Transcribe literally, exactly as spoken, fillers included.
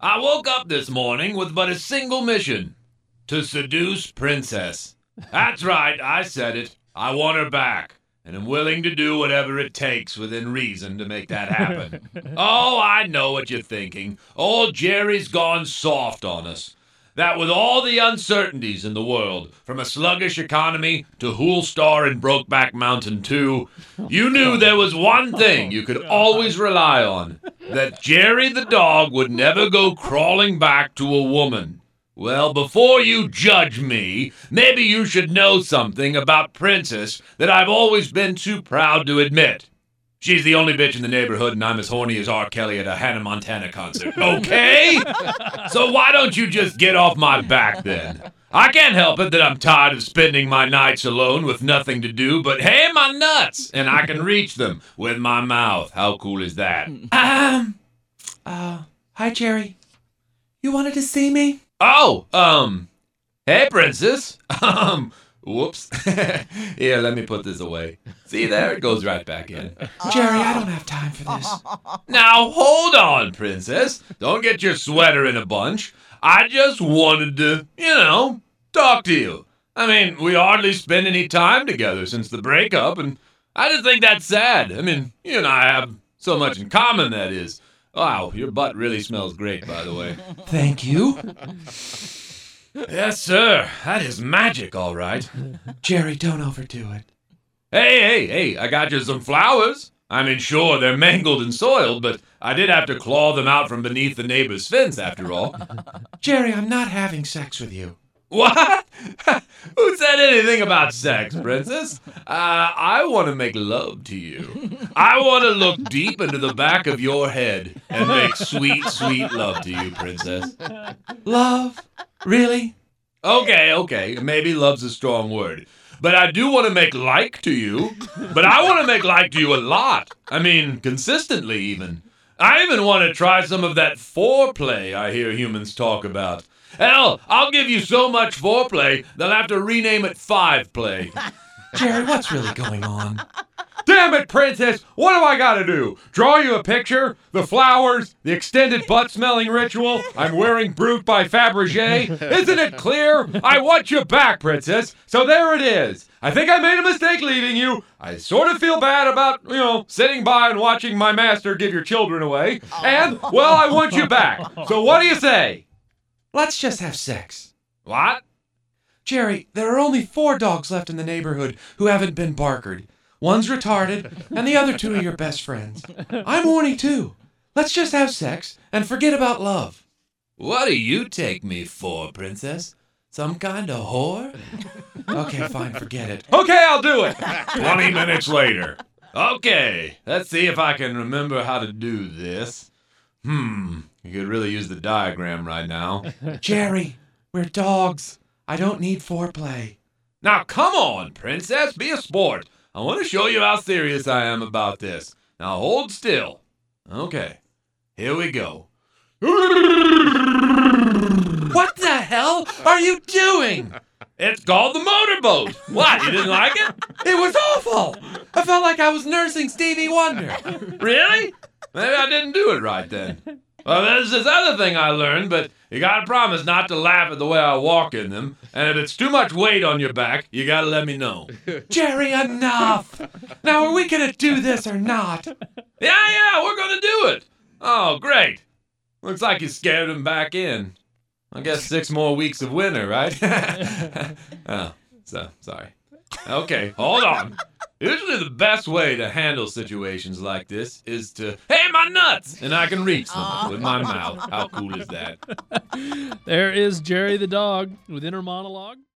I woke up this morning with but a single mission. To seduce Princess. That's right, I said it. I want her back, and am willing to do whatever it takes within reason to make that happen. Oh, I know what you're thinking. Old Jerry's gone soft on us. That with all the uncertainties in the world, from a sluggish economy to Hoolstar and Brokeback Mountain two, you knew there was one thing you could always rely on, that Jerry the dog would never go crawling back to a woman. Well, before you judge me, maybe you should know something about Princess that I've always been too proud to admit. She's the only bitch in the neighborhood, and I'm as horny as R. Kelly at a Hannah Montana concert. Okay? So why don't you just get off my back, then? I can't help it that I'm tired of spending my nights alone with nothing to do but, hey, my nuts, and I can reach them with my mouth. How cool is that? Um, uh, hi, Jerry. You wanted to see me? Oh, um, hey, Princess. Um... Whoops. Here, let me put this away. See there? It goes right back in. Jerry, I don't have time for this. Now, hold on, Princess. Don't get your sweater in a bunch. I just wanted to, you know, talk to you. I mean, we hardly spend any time together since the breakup, and I just think that's sad. I mean, you and I have so much in common, that is. Wow, your butt really smells great, by the way. Thank you. Yes, sir. That is magic, all right. Jerry, don't overdo it. Hey, hey, hey, I got you some flowers. I mean, sure, they're mangled and soiled, but I did have to claw them out from beneath the neighbor's fence, after all. Jerry, I'm not having sex with you. What? Who said anything about sex, Princess? Uh, I want to make love to you. I want to look deep into the back of your head and make sweet, sweet love to you, Princess. Love? Really? Okay, okay, maybe love's a strong word. But I do want to make like to you. But I want to make like to you a lot. I mean, consistently even. I even want to try some of that foreplay I hear humans talk about. Hell, I'll give you so much foreplay, they'll have to rename it five play. Jerry, what's really going on? Damn it, Princess! What do I gotta do? Draw you a picture? The flowers? The extended butt-smelling ritual? I'm wearing Brute by Fabergé? Isn't it clear? I want you back, Princess. So there it is. I think I made a mistake leaving you. I sort of feel bad about, you know, sitting by and watching my master give your children away. And, well, I want you back. So what do you say? Let's just have sex. What? Jerry, there are only four dogs left in the neighborhood who haven't been barkered. One's retarded, and the other two are your best friends. I'm horny too. Let's just have sex and forget about love. What do you take me for, Princess? Some kind of whore? Okay, fine, forget it. Okay, I'll do it. Twenty minutes later. Okay, let's see if I can remember how to do this. Hmm, you could really use the diagram right now. Jerry, we're dogs. I don't need foreplay. Now, come on, Princess, be a sport. I want to show you how serious I am about this. Now, hold still. Okay, here we go. What the hell are you doing? It's called the motorboat. What, you didn't like it? It was awful. I felt like I was nursing Stevie Wonder. Really? Maybe I didn't do it right then. Well, there's this other thing I learned, but you gotta promise not to laugh at the way I walk in them. And if it's too much weight on your back, you gotta let me know. Jerry, enough. Now, are we gonna do this or not? Yeah, yeah, we're gonna do it. Oh, great. Looks like you scared him back in. I guess six more weeks of winter, right? Oh, so, sorry. Okay, hold on. Usually the best way to handle situations like this is to, hey, my nuts! And I can reach them with my mouth. How cool is that? There is Jerry the dog with inner monologue.